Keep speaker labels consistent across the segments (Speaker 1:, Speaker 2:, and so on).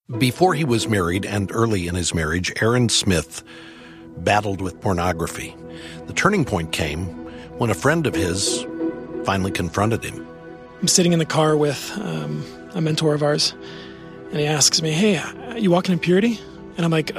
Speaker 1: Before he was married and early in his marriage, Aaron Smith battled with pornography. The turning point came when a friend of his finally confronted him.
Speaker 2: I'm sitting in the car with a mentor of ours, and he asks me, "Hey, you walking in purity?" And I'm like,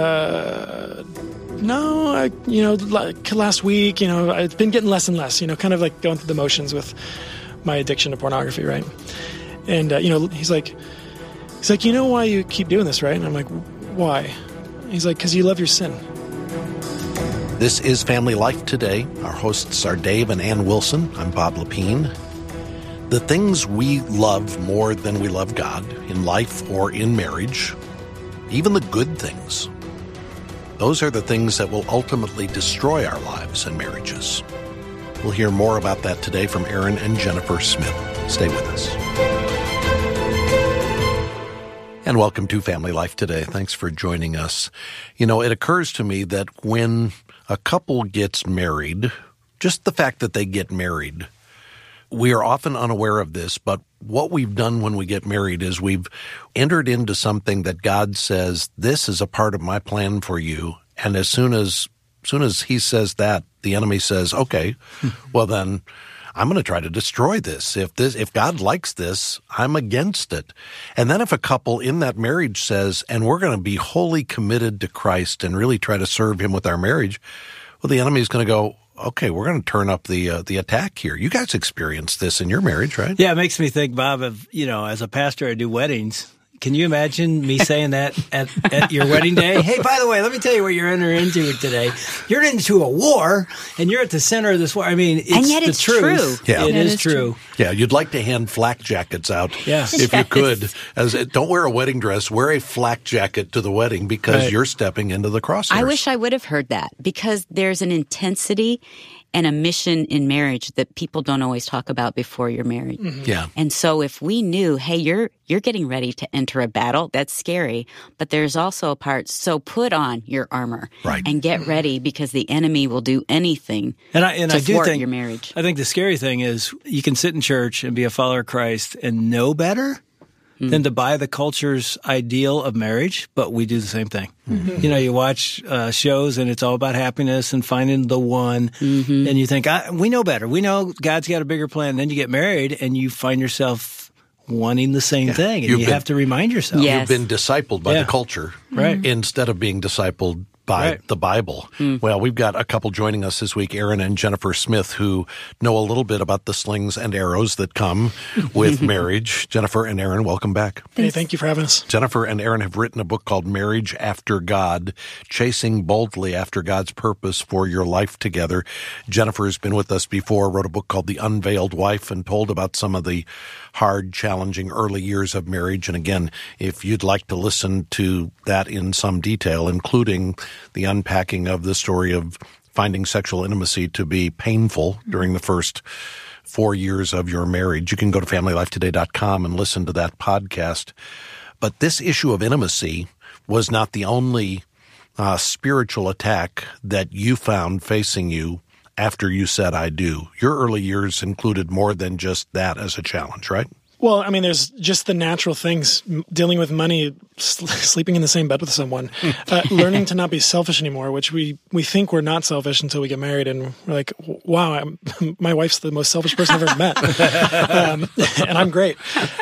Speaker 2: no, like last week, it's been getting less and less, kind of like going through the motions with my addiction to pornography, right? And, he's like, you know why you keep doing this, right? And I'm like, why? He's like, because you love your sin.
Speaker 1: This is Family Life Today. Our hosts are Dave and Ann Wilson. I'm Bob Lepine. The things we love more than we love God in life or in marriage, even the good things, those are the things that will ultimately destroy our lives and marriages. We'll hear more about that today from Aaron and Jennifer Smith. Stay with us. And welcome to Family Life Today. Thanks for joining us. It occurs to me that when a couple gets married, just the fact that they get married, we are often unaware of this, but what we've done when we get married is we've entered into something that God says, this is a part of my plan for you. And as soon as he says that, the enemy says, okay, well then I'm going to try to destroy this. If God likes this, I'm against it. And then if a couple in that marriage says, and we're going to be wholly committed to Christ and really try to serve him with our marriage, well, the enemy is going to go, okay, we're going to turn up the attack here. You guys experienced this in your marriage, right?
Speaker 3: Yeah, it makes me think, Bob, of, as a pastor, I do weddings. Can you imagine me saying that at your wedding day? Hey, by the way, let me tell you what you're entering into today. You're into a war, and you're at the center of this war. I mean, it's
Speaker 4: and yet
Speaker 3: the
Speaker 4: it's
Speaker 3: truth.
Speaker 4: True.
Speaker 1: Yeah.
Speaker 3: It is true.
Speaker 1: Yeah, you'd like to hand flak jackets out if you could. Don't wear a wedding dress. Wear a flak jacket to the wedding because you're stepping into the crosshairs.
Speaker 4: I wish I would have heard that because there's an intensity and a mission in marriage that people don't always talk about before you're married.
Speaker 1: Mm-hmm. Yeah.
Speaker 4: And so if we knew, hey, you're getting ready to enter a battle, that's scary. But there's also a part, so put on your armor and get ready because the enemy will do anything to thwart your marriage.
Speaker 3: I think the scary thing is you can sit in church and be a follower of Christ and know better than to buy the culture's ideal of marriage, but we do the same thing. Mm-hmm. You watch shows and it's all about happiness and finding the one, and you think, we know better. We know God's got a bigger plan. Then you get married and you find yourself wanting the same thing, and you have to remind yourself.
Speaker 4: Yes.
Speaker 1: You've been discipled by the culture instead of being discipled by the Bible. Well, we've got a couple joining us this week, Aaron and Jennifer Smith, who know a little bit about the slings and arrows that come with marriage. Jennifer and Aaron, welcome back.
Speaker 2: Hey, thank you for having us.
Speaker 1: Jennifer and Aaron have written a book called Marriage After God, Chasing Boldly After God's Purpose for Your Life Together. Jennifer has been with us before, wrote a book called The Unveiled Wife, and told about some of the hard, challenging early years of marriage. And again, if you'd like to listen to that in some detail, including the unpacking of the story of finding sexual intimacy to be painful during the first 4 years of your marriage, you can go to FamilyLifeToday.com and listen to that podcast. But this issue of intimacy was not the only spiritual attack that you found facing you after you said, I do. Your early years included more than just that as a challenge, right?
Speaker 2: Well, I mean, there's just the natural things, dealing with money, sleeping in the same bed with someone, learning to not be selfish anymore, which we think we're not selfish until we get married. And we're like, wow, my wife's the most selfish person I've ever met. And I'm great.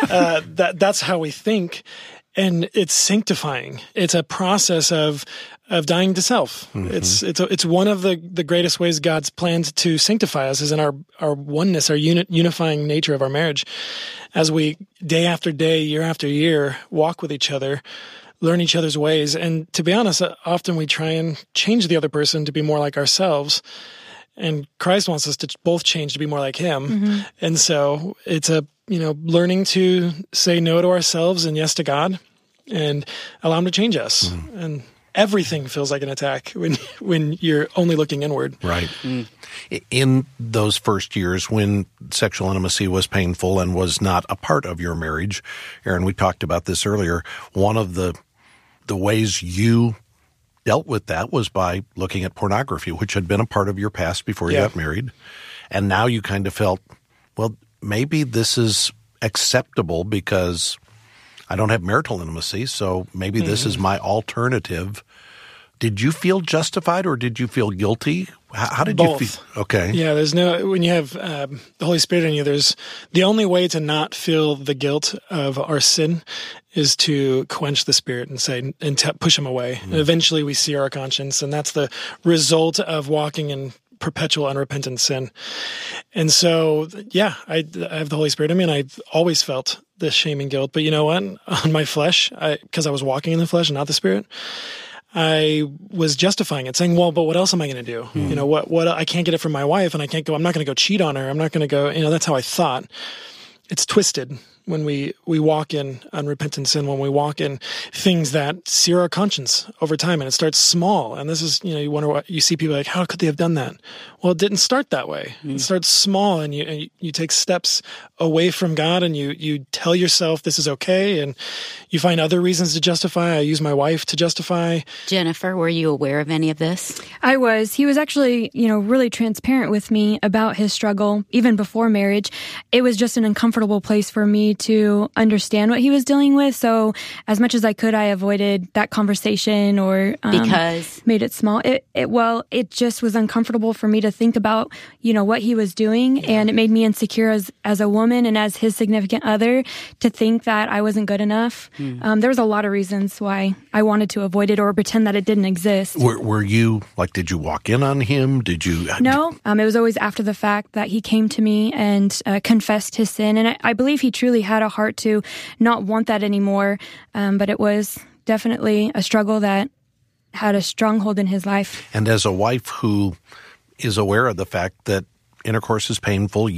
Speaker 2: That's how we think. And it's sanctifying. It's a process of dying to self. Mm-hmm. It's one of the greatest ways God's planned to sanctify us is in our oneness, our unifying nature of our marriage. As we, day after day, year after year, walk with each other, learn each other's ways. And to be honest, often we try and change the other person to be more like ourselves. And Christ wants us to both change to be more like him. Mm-hmm. And so it's learning to say no to ourselves and yes to God and allow him to change us. Mm-hmm. And everything feels like an attack when you're only looking inward.
Speaker 1: Right. In those first years when sexual intimacy was painful and was not a part of your marriage, Aaron, we talked about this earlier, one of the ways you dealt with that was by looking at pornography, which had been a part of your past before you got married. And now you kind of felt, well, maybe this is acceptable because I don't have marital intimacy, so maybe this is my alternative. Did you feel justified or did you feel guilty? How did
Speaker 2: Both.
Speaker 1: you feel? Okay.
Speaker 2: Yeah, when you have the Holy Spirit in you, there's the only way to not feel the guilt of our sin is to quench the Spirit and say, and push him away. And eventually we see our conscience, and that's the result of walking in perpetual unrepentant sin. And so, yeah, I have the Holy Spirit in me, and I've always felt the shame and guilt. But you know what? On my flesh, because I was walking in the flesh and not the Spirit, I was justifying it, saying, well, but what else am I going to do? You know, what I can't get it from my wife, and I'm not going to go cheat on her. I'm not going to go, that's how I thought. It's twisted when we walk in unrepentant sin, when we walk in things that sear our conscience over time, and it starts small. And this is, you wonder what you see people like, how could they have done that? Well, it didn't start that way. It starts small, and you take steps away from God, and you tell yourself this is okay, and you find other reasons to justify. I use my wife to justify.
Speaker 4: Jennifer, were you aware of any of this?
Speaker 5: I was. He was actually, really transparent with me about his struggle, even before marriage. It was just an uncomfortable place for me to understand what he was dealing with. So as much as I could, I avoided that conversation or
Speaker 4: because
Speaker 5: made it small. It just was uncomfortable for me to think about, what he was doing. Yeah. And it made me insecure as a woman and as his significant other to think that I wasn't good enough. There was a lot of reasons why I wanted to avoid it or pretend that it didn't exist.
Speaker 1: Were you, did you walk in on him? Did you?
Speaker 5: No, it was always after the fact that he came to me and confessed his sin. And I believe he truly had a heart to not want that anymore. But it was definitely a struggle that had a stronghold in his life.
Speaker 1: And as a wife who is aware of the fact that intercourse is painful,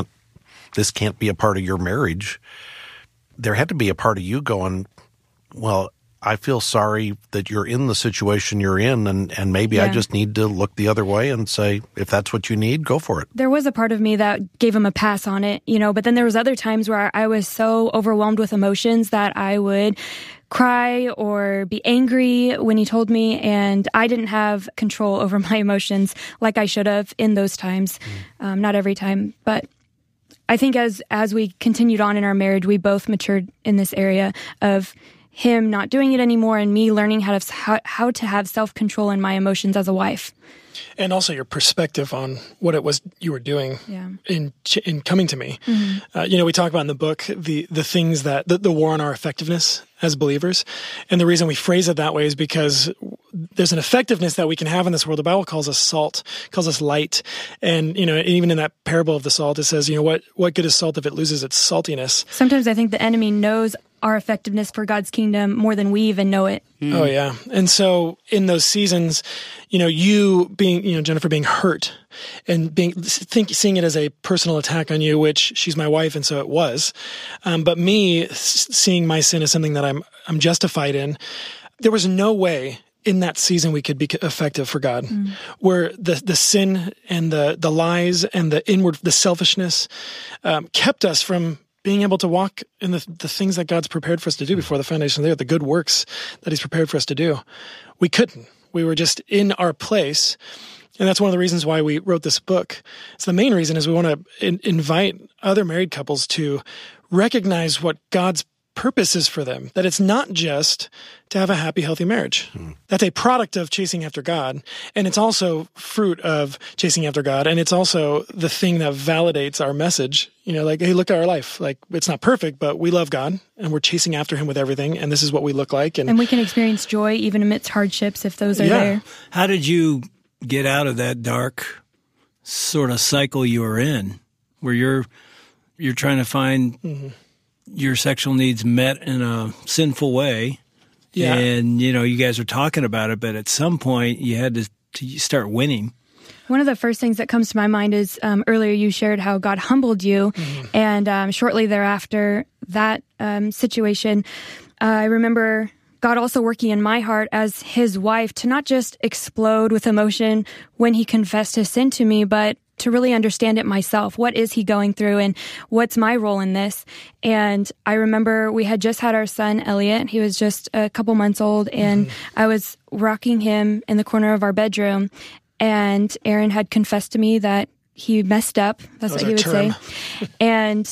Speaker 1: this can't be a part of your marriage, there had to be a part of you going, well, I feel sorry that you're in the situation you're in, and maybe I just need to look the other way and say, if that's what you need, go for it.
Speaker 5: There was a part of me that gave him a pass on it, but then there was other times where I was so overwhelmed with emotions that I would cry or be angry when he told me, and I didn't have control over my emotions like I should have in those times. Not every time, but I think as we continued on in our marriage, we both matured in this area of him not doing it anymore and me learning how to have self-control in my emotions as a wife.
Speaker 2: And also your perspective on what it was you were doing in coming to me. Mm-hmm. We talk about in the book the things that the war on our effectiveness as believers. And the reason we phrase it that way is because there's an effectiveness that we can have in this world. The Bible calls us salt, calls us light. And, even in that parable of the salt, it says, what good is salt if it loses its saltiness?
Speaker 5: Sometimes I think the enemy knows our effectiveness for God's kingdom more than we even know it.
Speaker 2: Oh, yeah. And so in those seasons, you being, Jennifer being hurt and seeing it as a personal attack on you, which she's my wife, and so it was. But me seeing my sin as something that I'm justified in, there was no way in that season we could be effective for God, where the sin and the lies and the selfishness kept us from being able to walk in the things that God's prepared for us to do before the foundation of the good works that he's prepared for us to do. We couldn't. We were just in our place. And that's one of the reasons why we wrote this book. It's the main reason is we want to invite other married couples to recognize what God's purpose is for them, that it's not just to have a happy, healthy marriage. That's a product of chasing after God, and it's also fruit of chasing after God, and it's also the thing that validates our message. Hey, look at our life. It's not perfect, but we love God, and we're chasing after him with everything, and this is what we look like. And
Speaker 5: we can experience joy even amidst hardships if those are there.
Speaker 3: How did you get out of that dark sort of cycle you were in, where you're trying to find your sexual needs met in a sinful way? Yeah. And, you guys are talking about it, but at some point you had to start winning.
Speaker 5: One of the first things that comes to my mind is earlier you shared how God humbled you. And shortly thereafter, that situation, I remember God also working in my heart as his wife to not just explode with emotion when he confessed his sin to me, but to really understand it myself. What is he going through and what's my role in this? And I remember we had just had our son, Elliot. He was just a couple months old, and I was rocking him in the corner of our bedroom, and Aaron had confessed to me that he messed up. That's what he would say. And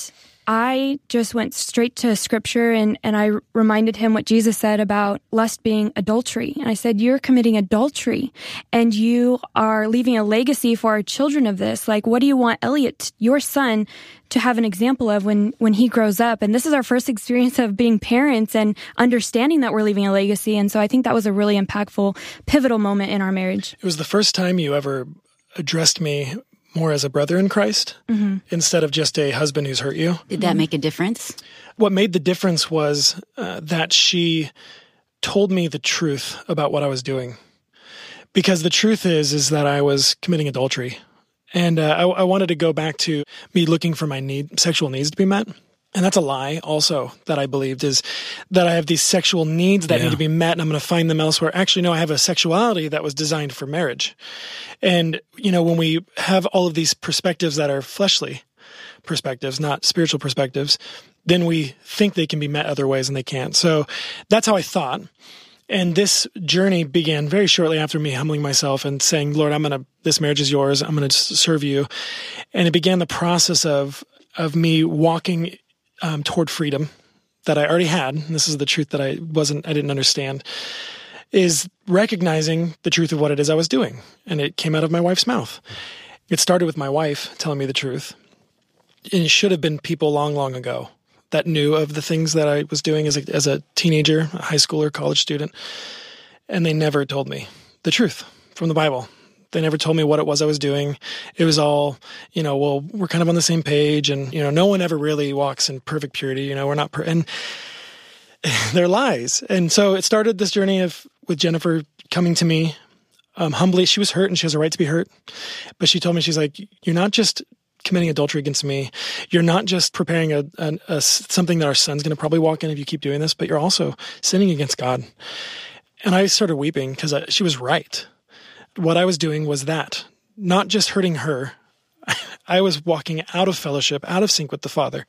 Speaker 5: I just went straight to scripture and I reminded him what Jesus said about lust being adultery. And I said, you're committing adultery and you are leaving a legacy for our children of this. Like, what do you want Elliot, your son, to have an example of when he grows up? And this is our first experience of being parents and understanding that we're leaving a legacy. And so I think that was a really impactful, pivotal moment in our marriage.
Speaker 2: It was the first time you ever addressed me more as a brother in Christ instead of just a husband who's hurt you.
Speaker 4: Did that make a difference?
Speaker 2: What made the difference was that she told me the truth about what I was doing. Because the truth is that I was committing adultery. And I wanted to go back to me looking for my sexual needs to be met. And that's a lie also that I believed, is that I have these sexual needs that need to be met and I'm going to find them elsewhere. Actually, no, I have a sexuality that was designed for marriage. And, when we have all of these perspectives that are fleshly perspectives, not spiritual perspectives, then we think they can be met other ways and they can't. So that's how I thought. And this journey began very shortly after me humbling myself and saying, Lord, this marriage is yours. I'm going to serve you. And it began the process of me walking toward freedom that I already had. And this is the truth that I didn't understand, is recognizing the truth of what it is I was doing. And it came out of my wife's mouth. It started with my wife telling me the truth. And it should have been people long, long ago that knew of the things that I was doing as a teenager, a high schooler, college student. And they never told me the truth from the Bible. They never told me what it was I was doing. It was all, well, we're kind of on the same page. And, no one ever really walks in perfect purity. We're not and they're lies. And so it started this journey with Jennifer coming to me humbly. She was hurt and she has a right to be hurt. But she told me, she's like, you're not just committing adultery against me. You're not just preparing a something that our son's going to probably walk in if you keep doing this, but you're also sinning against God. And I started weeping because she was right. What I was doing was that, not just hurting her. I was walking out of fellowship, out of sync with the Father.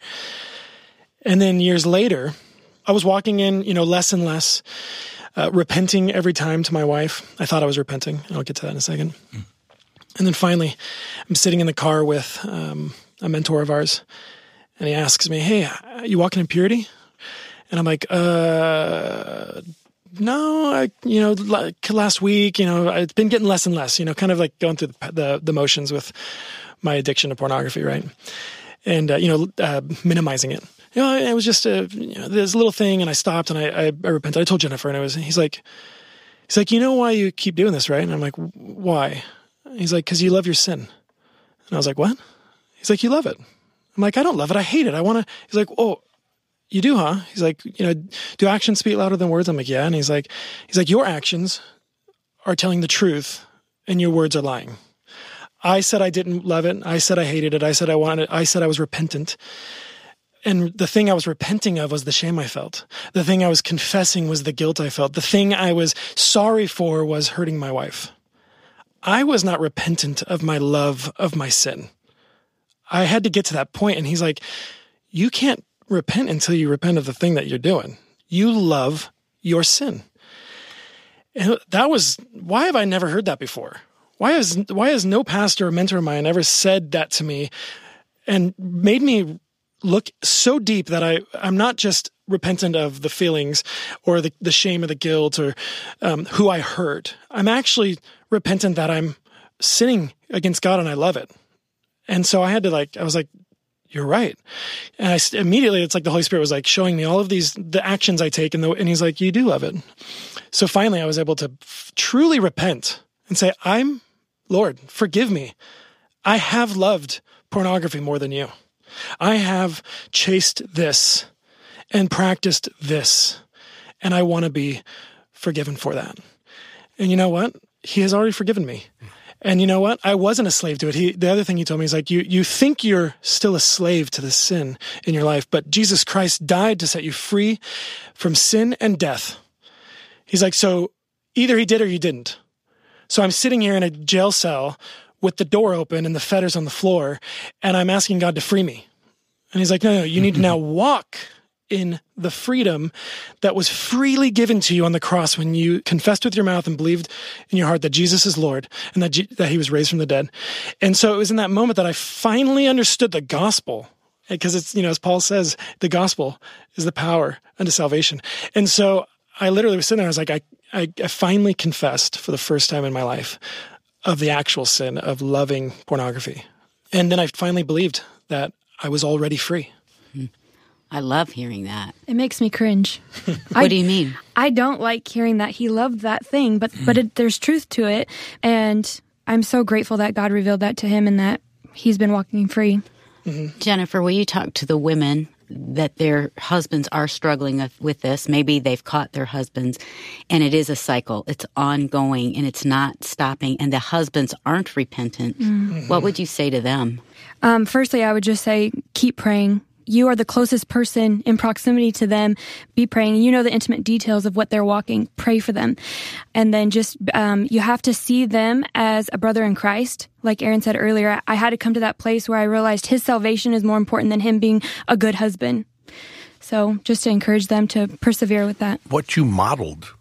Speaker 2: And then years later, I was walking in, less and less, repenting every time to my wife. I thought I was repenting. I'll get to that in a second. And then finally, I'm sitting in the car with a mentor of ours, and he asks me, hey, you walking in purity? And I'm like, no, like last week, it's been getting less and less, kind of like going through the motions with my addiction to pornography, right? And, minimizing it. It was just this little thing, and I stopped, and I repented. I told Jennifer, and he's like, you know why you keep doing this, right? And I'm like, why? He's like, because you love your sin. And I was like, what? He's like, you love it. I'm like, I don't love it. I hate it. He's like, oh, you do, huh? He's like, do actions speak louder than words? I'm like, yeah. And he's like, your actions are telling the truth and your words are lying. I said I didn't love it. I said I hated it. I said I wanted it. I said I was repentant. And the thing I was repenting of was the shame I felt. The thing I was confessing was the guilt I felt. The thing I was sorry for was hurting my wife. I was not repentant of my love of my sin. I had to get to that point. And he's like, you can't repent until you repent of the thing that you're doing. You love your sin. And that was, why have I never heard that before? Why has no pastor or mentor of mine ever said that to me and made me look so deep that I'm not just repentant of the feelings or the shame or the guilt or who I hurt. I'm actually repentant that I'm sinning against God and I love it. And so I was like, you're right. And immediately it's like the Holy Spirit was like showing me all of the actions I take and he's like, you do love it. So finally I was able to truly repent and say, Lord, forgive me. I have loved pornography more than you. I have chased this and practiced this, and I want to be forgiven for that. And you know what? He has already forgiven me. And you know what? I wasn't a slave to it. The other thing he told me is like, you think you're still a slave to the sin in your life, but Jesus Christ died to set you free from sin and death. He's like, so either he did or you didn't. So I'm sitting here in a jail cell with the door open and the fetters on the floor, and I'm asking God to free me. And he's like, no, you need to now walk in the freedom that was freely given to you on the cross when you confessed with your mouth and believed in your heart that Jesus is Lord and that he was raised from the dead. And so it was in that moment that I finally understood the gospel because it's, as Paul says, the gospel is the power unto salvation. And so I literally was sitting there, I was like, I finally confessed for the first time in my life of the actual sin of loving pornography. And then I finally believed that I was already free.
Speaker 4: I love hearing that.
Speaker 5: It makes me cringe.
Speaker 4: What do you mean?
Speaker 5: I don't like hearing that he loved that thing, but there's truth to it. And I'm so grateful that God revealed that to him and that he's been walking free.
Speaker 4: Mm-hmm. Jennifer, will you talk to the women that their husbands are struggling with this? Maybe they've caught their husbands, and it is a cycle. It's ongoing, and it's not stopping, and the husbands aren't repentant. Mm-hmm. What would you say to them?
Speaker 5: Firstly, I would just say, keep praying. You are the closest person in proximity to them. Be praying. You know the intimate details of what they're walking. Pray for them. And then just, you have to see them as a brother in Christ. Like Aaron said earlier, I had to come to that place where I realized his salvation is more important than him being a good husband. So just to encourage them to persevere with that.
Speaker 1: What you modeled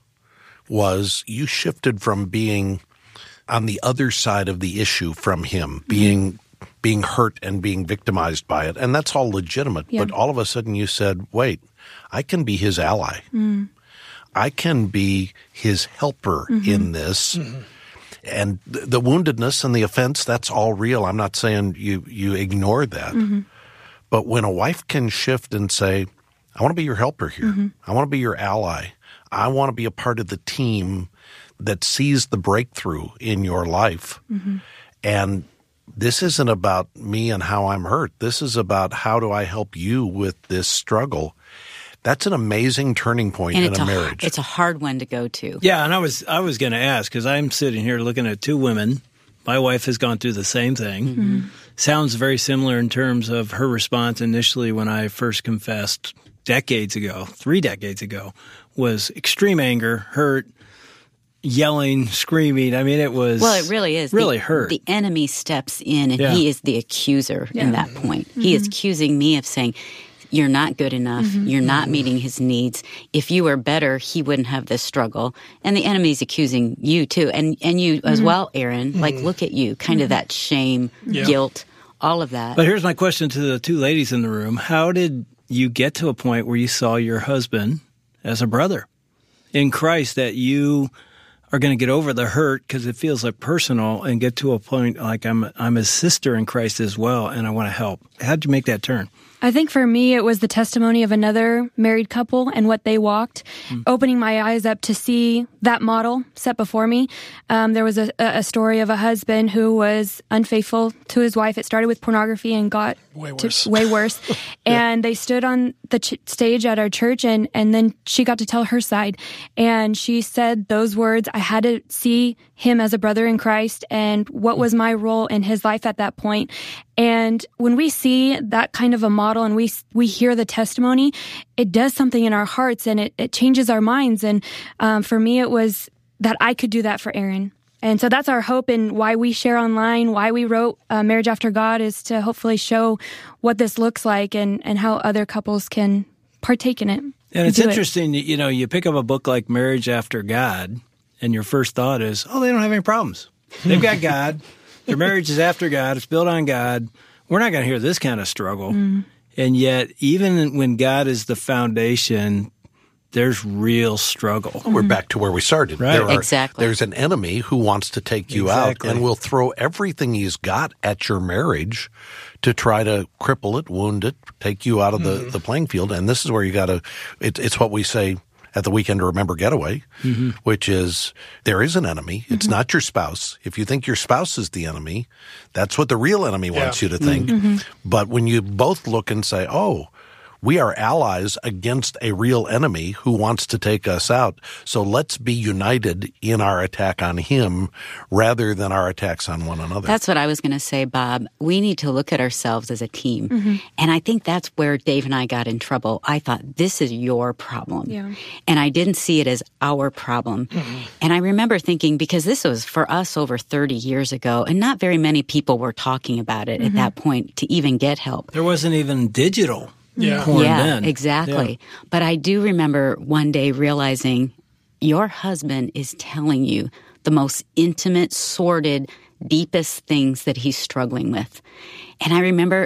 Speaker 1: was you shifted from being on the other side of the issue from him, being hurt and being victimized by it. And that's all legitimate. Yeah. But all of a sudden you said, wait, I can be his ally. Mm. I can be his helper in this. Mm-hmm. And the woundedness and the offense, that's all real. I'm not saying you ignore that. Mm-hmm. But when a wife can shift and say, I want to be your helper here. Mm-hmm. I want to be your ally. I want to be a part of the team that sees the breakthrough in your life. Mm-hmm. And this isn't about me and how I'm hurt. This is about how do I help you with this struggle. That's an amazing turning point in a marriage.
Speaker 4: It's a hard one to go to.
Speaker 3: Yeah, and I was going to ask, because I'm sitting here looking at two women. My wife has gone through the same thing. Mm-hmm. Sounds very similar in terms of her response initially when I first confessed 3 decades ago, was extreme anger, hurt, yelling, screaming. I mean, it was...
Speaker 4: Well, it really is.
Speaker 3: Really hurt.
Speaker 4: The enemy steps in, and he is the accuser in that point. Mm-hmm. He is accusing me of saying, you're not good enough. Mm-hmm. You're not meeting his needs. If you were better, he wouldn't have this struggle. And the enemy's accusing you, too. And you as well, Aaron. Mm-hmm. Like, look at you. Kind of that shame, guilt, all of that.
Speaker 3: But here's my question to the two ladies in the room. How did you get to a point where you saw your husband as a brother in Christ, that you are going to get over the hurt because it feels like personal, and get to a point like I'm his sister in Christ as well, and I want to help? How'd you make that turn?
Speaker 5: I think for me, it was the testimony of another married couple and what they walked, opening my eyes up to see that model set before me. There was a story of a husband who was unfaithful to his wife. It started with pornography and got way worse. And they stood on the stage at our church, and then she got to tell her side. And she said those words, I had to see him as a brother in Christ and what was my role in his life at that point. And when we see that kind of a model and we hear the testimony, it does something in our hearts, and it changes our minds. And for me, it was that I could do that for Aaron. And so that's our hope, and why we share online, why we wrote Marriage After God, is to hopefully show what this looks like and how other couples can partake in it.
Speaker 3: And it's interesting, you pick up a book like Marriage After God, and your first thought is, oh, they don't have any problems. They've got God. Their marriage is after God. It's built on God. We're not going to hear this kind of struggle. Mm. And yet, even when God is the foundation, there's real struggle.
Speaker 1: We're back to where we started.
Speaker 3: Right.
Speaker 4: Exactly.
Speaker 1: There's an enemy who wants to take you out and will throw everything he's got at your marriage to try to cripple it, wound it, take you out of the playing field. And this is where you got to, it's what we say at the Weekend to Remember Getaway, which is there is an enemy. It's not your spouse. If you think your spouse is the enemy, that's what the real enemy wants you to think. But when you both look and say, oh, we are allies against a real enemy who wants to take us out. So let's be united in our attack on him rather than our attacks on one another.
Speaker 4: That's what I was going to say, Bob. We need to look at ourselves as a team. And I think that's where Dave and I got in trouble. I thought, this is your problem. Yeah. And I didn't see it as our problem. And I remember thinking, because this was for us over 30 years ago, and not very many people were talking about it at that point to even get help.
Speaker 3: There wasn't even digital.
Speaker 4: Yeah, exactly. Yeah. But I do remember one day realizing your husband is telling you the most intimate, sordid, deepest things that he's struggling with. And I remember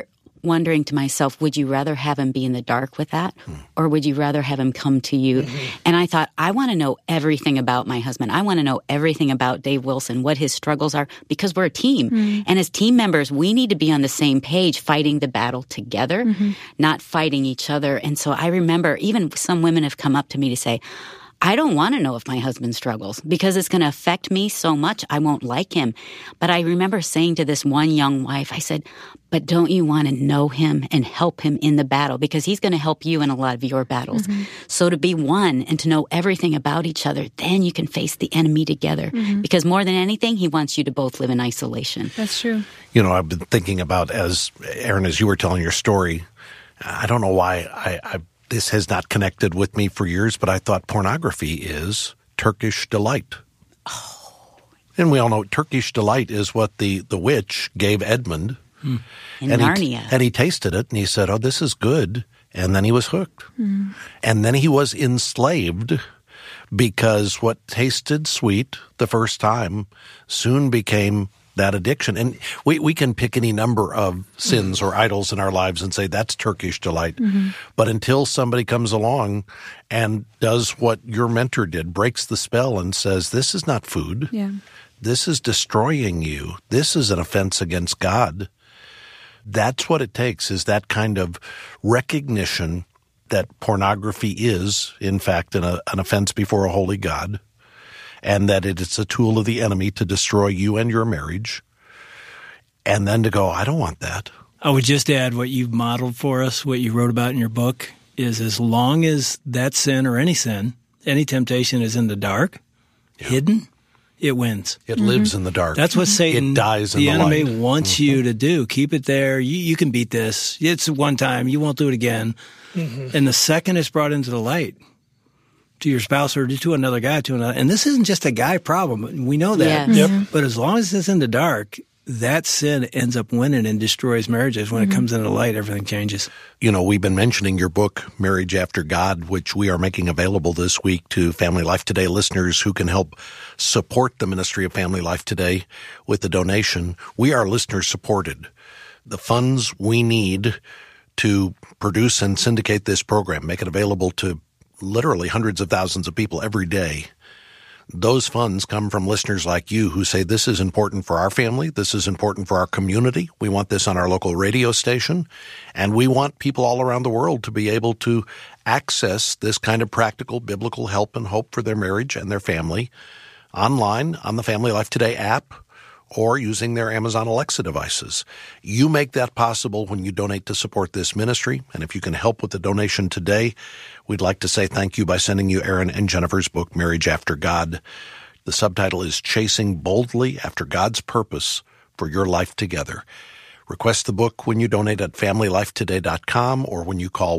Speaker 4: wondering to myself, would you rather have him be in the dark with that? Or would you rather have him come to you? And I thought, I want to know everything about my husband. I want to know everything about Dave Wilson, what his struggles are, because we're a team. And as team members, we need to be on the same page, fighting the battle together, not fighting each other. And so I remember even some women have come up to me to say, I don't want to know if my husband struggles because it's going to affect me so much. I won't like him. But I remember saying to this one young wife, I said, but don't you want to know him and help him in the battle? Because he's going to help you in a lot of your battles. So to be one and to know everything about each other, then you can face the enemy together. Because more than anything, he wants you to both live in isolation.
Speaker 5: That's true.
Speaker 1: You know, I've been thinking about, as Erin, as you were telling your story, I don't know why this has not connected with me for years, but I thought pornography is Turkish delight.
Speaker 4: Oh.
Speaker 1: And we all know Turkish delight is what the witch gave Edmund.
Speaker 4: In Narnia.
Speaker 1: And he tasted it, and he said, oh, this is good. And then he was hooked. And then he was enslaved because what tasted sweet the first time soon became that addiction. And we can pick any number of sins or idols in our lives and say that's Turkish delight. But until somebody comes along and does what your mentor did, breaks the spell and says, this is not food. This is destroying you. This is an offense against God. That's what it takes, is that kind of recognition that pornography is, in fact, an offense before a holy God, and that it's a tool of the enemy to destroy you and your marriage, and then to go, I don't want that.
Speaker 3: I would just add what you've modeled for us, what you wrote about in your book, is as long as that sin or any sin, any temptation is in the dark, hidden, it wins.
Speaker 1: It lives in the dark.
Speaker 3: That's what Satan,
Speaker 1: it dies in the
Speaker 3: enemy,
Speaker 1: light.
Speaker 3: wants you to do. Keep it there. You can beat this. It's one time. You won't do it again. And the second it's brought into the light, to your spouse or to another guy, and this isn't just a guy problem. We know that. But as long as it's in the dark, that sin ends up winning and destroys marriages. When it comes into the light, everything changes.
Speaker 1: You know, we've been mentioning your book, Marriage After God, which we are making available this week to Family Life Today listeners who can help support the ministry of Family Life Today with a donation. We are listener supported. The funds we need to produce and syndicate this program, make it available to literally hundreds of thousands of people every day. Those funds come from listeners like you who say this is important for our family, this is important for our community, we want this on our local radio station, and we want people all around the world to be able to access this kind of practical biblical help and hope for their marriage and their family online on the Family Life Today app or using their Amazon Alexa devices. You make that possible when you donate to support this ministry, and if you can help with the donation today, we'd like to say thank you by sending you Erin and Jennifer's book, Marriage After God. The subtitle is Chasing Boldly After God's Purpose for Your Life Together. Request the book when you donate at FamilyLifeToday.com or when you call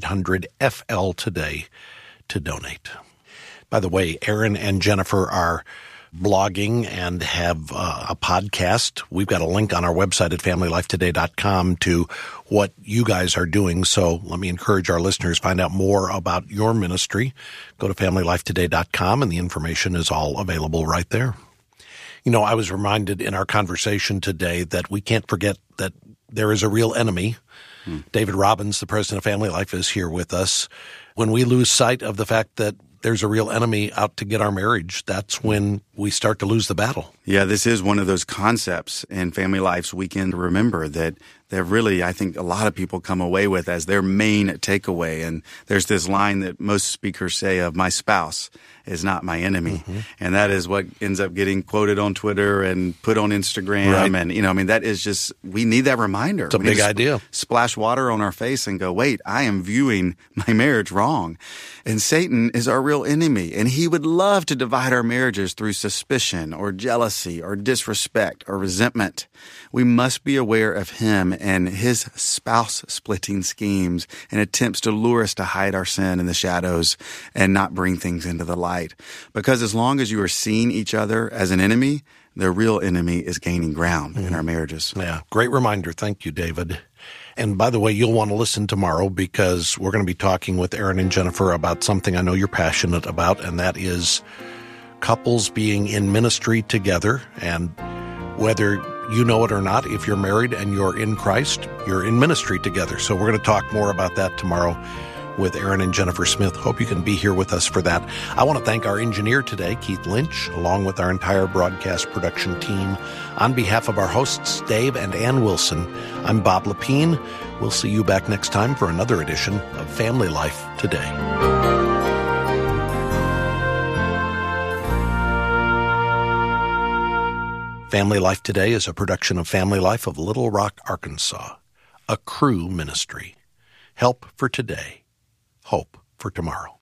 Speaker 1: 1-800-FL-TODAY to donate. By the way, Erin and Jennifer are blogging and have a podcast. We've got a link on our website at FamilyLifeToday.com to what you guys are doing. So let me encourage our listeners, find out more about your ministry. Go to FamilyLifeToday.com and the information is all available right there. You know, I was reminded in our conversation today that we can't forget that there is a real enemy. David Robbins, the president of Family Life, is here with us. When we lose sight of the fact that there's a real enemy out to get our marriage, that's when we start to lose the battle.
Speaker 6: Yeah, this is one of those concepts in Family Life's Weekend to Remember that really, I think a lot of people come away with as their main takeaway. And there's this line that most speakers say of my spouse is not my enemy. And that is what ends up getting quoted on Twitter and put on Instagram. Right. And, you know, I mean, that is just, we need that reminder.
Speaker 1: It's a big idea.
Speaker 6: Splash water on our face and go, wait, I am viewing my marriage wrong. And Satan is our real enemy. And he would love to divide our marriages through suspicion or jealousy or disrespect or resentment. We must be aware of him and his spouse-splitting schemes and attempts to lure us to hide our sin in the shadows and not bring things into the light. Because as long as you are seeing each other as an enemy, the real enemy is gaining ground in our marriages.
Speaker 1: Yeah, great reminder. Thank you, David. And by the way, you'll want to listen tomorrow because we're going to be talking with Erin and Jennifer about something I know you're passionate about, and that is couples being in ministry together and whether you know it or not, if you're married and you're in Christ, you're in ministry together. So we're going to talk more about that tomorrow with Aaron and Jennifer Smith. Hope you can be here with us for that. I want to thank our engineer today, Keith Lynch, along with our entire broadcast production team. On behalf of our hosts, Dave and Ann Wilson, I'm Bob Lepine. We'll see you back next time for another edition of Family Life Today. Family Life Today is a production of Family Life of Little Rock, Arkansas, a Cru ministry. Help for today. Hope for tomorrow.